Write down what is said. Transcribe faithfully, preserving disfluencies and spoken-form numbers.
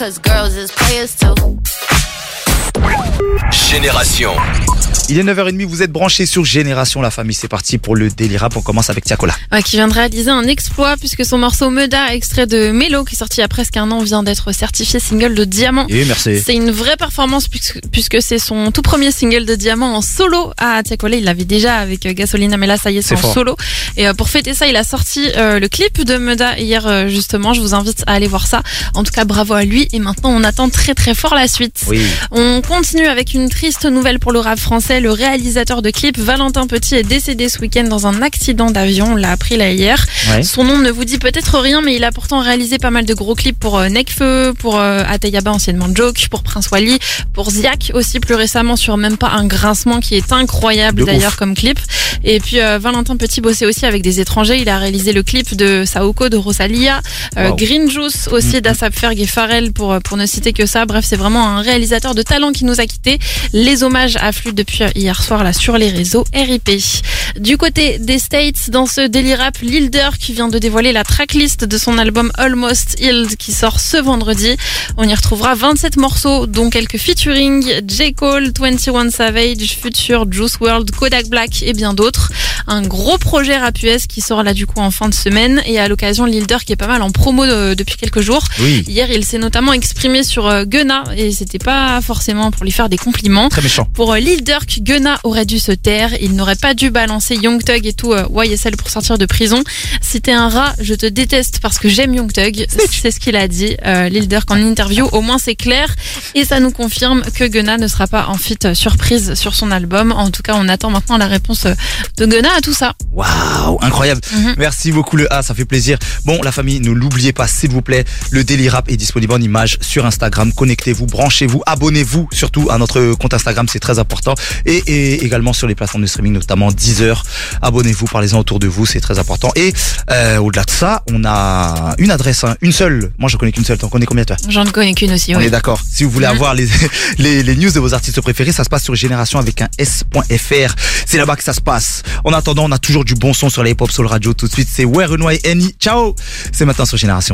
cause girls is players too. Génération. Il est neuf heures trente, vous êtes branchés sur Génération La Famille. C'est parti pour le Daily Rap. On commence avec Tiakola. Ouais, qui vient de réaliser un exploit puisque son morceau Meda, extrait de Mélo, qui est sorti il y a presque un an, vient d'être certifié single de diamant. Et merci. C'est une vraie performance puisque, puisque c'est son tout premier single de diamant en solo à Tiakola. Il l'avait déjà avec Gasolina, mais là, ça y est, c'est, c'est en fort. Solo. Et euh, pour fêter ça, il a sorti euh, le clip de Meda hier, euh, justement. Je vous invite à aller voir ça. En tout cas, bravo à lui. Et maintenant, on attend très très fort la suite. Oui. On continue avec une triste nouvelle pour le rap français. Le réalisateur de clip, Valentin Petit, est décédé ce week-end dans un accident d'avion. On l'a appris là hier. Ouais. Son nom ne vous dit peut-être rien, mais il a pourtant réalisé pas mal de gros clips pour euh, Nekfeu, pour euh, Ateyaba, anciennement Joke, pour Prince Wally, pour Ziak aussi plus récemment sur Même pas un grincement qui est incroyable de d'ailleurs ouf. comme clip. Et puis euh, Valentin Petit bossait aussi avec des étrangers. Il a réalisé le clip de Saoko, de Rosalia, euh, Wow. Green Juice aussi mmh. d'Asap Ferg et Pharrell pour, pour ne citer que ça. Bref, c'est vraiment un réalisateur de talent qui nous a quittés. Les hommages affluent depuis hier soir là sur les réseaux. R I P. Du côté des States, dans ce Daily Rap, Lil Durk qui vient de dévoiler la tracklist de son album Almost Healed qui sort ce vendredi. On y retrouvera vingt-sept morceaux, dont quelques featuring, J. Cole, vingt et un Savage, Future, Juice world, Kodak Black et bien d'autres. Un gros projet rap U S qui sort là du coup en fin de semaine, et à l'occasion Lil Durk est pas mal en promo de, depuis quelques jours. Oui. Hier, il s'est notamment exprimé sur euh, Gunna, et c'était pas forcément pour lui faire des compliments. Très méchant. Pour euh, Lil Durk, Gunna aurait dû se taire, il n'aurait pas dû balancer Young Thug et tout euh, Y S L pour sortir de prison. Si t'es un rat, je te déteste parce que j'aime Young Thug. C'est ce qu'il a dit, euh, Lil Durk en interview. Au moins c'est clair, et ça nous confirme que Gunna ne sera pas en feat surprise sur son album. En tout cas, on attend maintenant la réponse de Gunna à tout ça. Waouh, incroyable. Mm-hmm. Merci beaucoup le A, ça fait plaisir. Bon, la famille, ne l'oubliez pas s'il vous plaît, le Daily Rap est disponible en image sur Instagram. Connectez-vous, branchez-vous, abonnez-vous surtout à notre compte Instagram, c'est très important. Et, et également sur les plateformes de streaming, notamment Deezer. Abonnez-vous, parlez-en autour de vous, c'est très important. Et euh, au-delà de ça, on a une adresse, hein, une seule. Moi, je connais qu'une seule. T'en connais combien toi? J'en connais qu'une aussi. On oui. est d'accord. Si vous voulez mm-hmm. avoir les, les les news de vos artistes préférés, ça se passe sur Génération avec un S.fr. C'est là-bas que ça se passe. En attendant, on a toujours du bon son sur la hip-hop soul radio. Tout de suite, c'est Where N Y N I. Ciao. C'est maintenant sur Génération.